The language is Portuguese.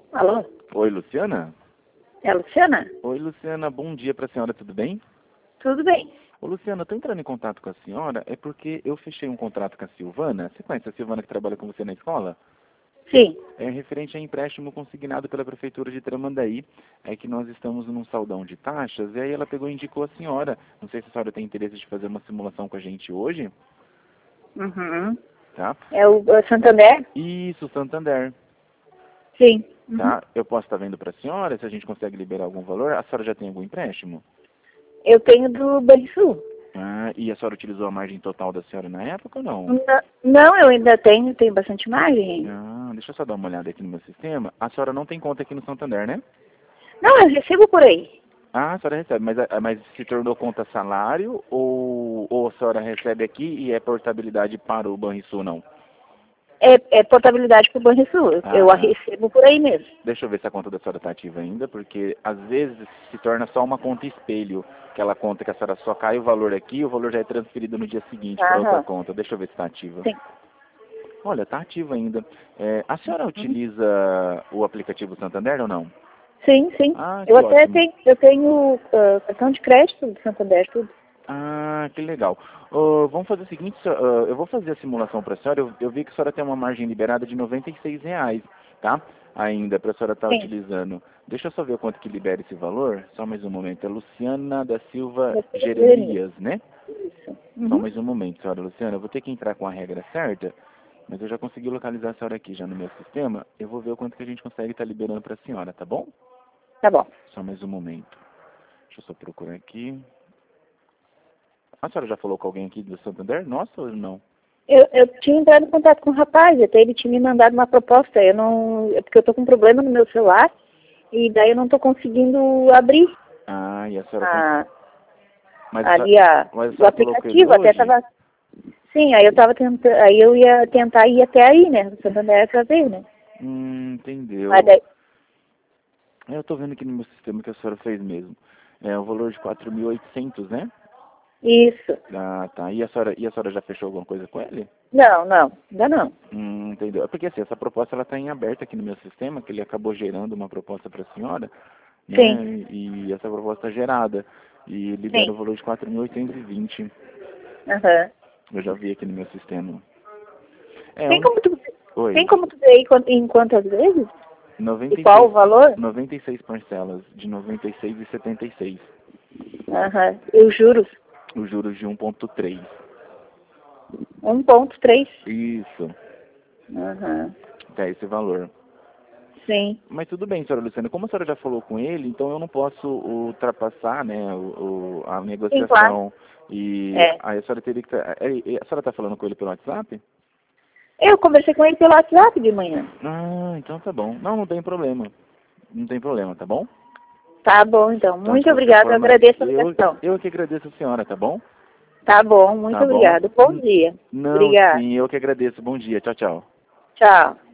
Alô? Oi, Luciana? É a Luciana? Oi, Luciana, bom dia para a senhora, tudo bem? Tudo bem. Ô, Luciana, eu tô entrando em contato com a senhora, é porque eu fechei um contrato com a Silvana. Você conhece a Silvana que trabalha com você na escola? Sim. É referente a empréstimo consignado pela Prefeitura de Tramandaí. É que nós estamos num saldão de taxas, e aí ela pegou e indicou a senhora. Não sei se a senhora tem interesse de fazer uma simulação com a gente hoje, Uhum. tá? É o Santander? Isso, Santander, Sim. Uhum. tá? Eu posso estar vendo para a senhora, se a gente consegue liberar algum valor. A senhora já tem algum empréstimo? Eu tenho do Banrisul. Ah, e a senhora utilizou a margem total da senhora na época ou não? Não, eu ainda tenho bastante margem. Ah, deixa eu só dar uma olhada aqui no meu sistema. A senhora não tem conta aqui no Santander, né? Não, eu recebo por aí. Ah, a senhora recebe, mas se tornou conta salário ou a senhora recebe aqui e é portabilidade para o Banrisul, não? É portabilidade para o Banrisul. Eu a Ah, recebo por aí mesmo. deixa eu ver se a conta da senhora está ativa ainda, porque às vezes se torna só uma conta espelho. Aquela conta que a senhora só cai o valor aqui e o valor já é transferido no dia seguinte para outra Aham. conta. Deixa eu ver se está ativa. Sim. Olha, está ativa ainda. A senhora Uhum. utiliza o aplicativo Santander ou não? Sim, sim. Ah, Eu que até ótimo. tenho cartão de crédito do Santander, tudo. Ah, que legal. Vamos fazer o seguinte, eu vou fazer a simulação para a senhora. Eu vi que a senhora tem uma margem liberada de R$ 96, tá? Ainda para a senhora estar Sim. utilizando. Deixa eu só ver quanto que libera esse valor. Só mais um momento. É Luciana da Silva Eu tenho Jeremias. Jeremias, né? Isso. Só Uhum. mais um momento, senhora Luciana. Eu vou ter que entrar com a regra certa, mas eu já consegui localizar a senhora aqui já no meu sistema. Eu vou ver o quanto que a gente consegue estar liberando para a senhora, tá bom? Tá bom. Só mais um momento. Deixa eu só procurar aqui. A senhora já falou com alguém aqui do Santander? Nossa ou não? Eu tinha entrado em contato com o rapaz, até ele tinha me mandado uma proposta. Porque eu tô com um problema no meu celular e daí eu não tô conseguindo abrir Ah, e a senhora... a, Mas mas a o senhora falou com ele aplicativo, até hoje? tava. Sim, aí eu tava tentando, aí eu ia tentar ir até aí, né? No Santander fazer, né? Mas Entendeu. daí, Eu tô vendo aqui no meu sistema que a senhora fez mesmo. É o valor de 4.800, né? isso. Ah, tá. E a senhora já fechou alguma coisa com ele? Não, ainda não. Entendeu. É porque assim, essa proposta ela tá em aberto aqui no meu sistema, que ele acabou gerando uma proposta para a senhora, Sim, né? E essa proposta é gerada. E libera sim. o valor de 4.820. Aham. Eu já vi aqui no meu sistema. É, Tem como tu, tem Oi. como tu ver aí em quantas vezes? E qual 96, o valor? 96 parcelas de 96,76. Aham. Eu juro. Os juros de 1,3. 1,3. Isso, Aham. até esse valor. Sim. Mas tudo bem, senhora Luciana, como a senhora já falou com ele, então eu não posso ultrapassar, né, a Sim, claro. negociação. E É. aí a senhora teria que... A senhora está falando com ele pelo WhatsApp? Eu conversei com ele pelo WhatsApp de manhã. Ah, então tá bom. Não, não tem problema. Não tem problema, tá bom? Tá bom, então. Então, de Muito qualquer obrigada. Eu forma, agradeço a eu, ligação. eu que agradeço a senhora, tá bom? Tá bom, muito Tá bom? obrigada. Bom dia. Não, Obrigada. sim, eu que agradeço. Bom dia. Tchau, tchau. Tchau.